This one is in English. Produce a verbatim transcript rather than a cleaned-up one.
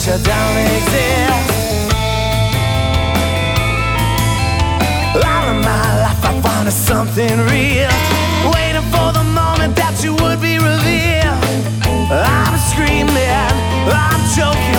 you don't exist. All of my life I wanted something real, waiting for the moment that you would be revealed. I'm screaming, I'm choking.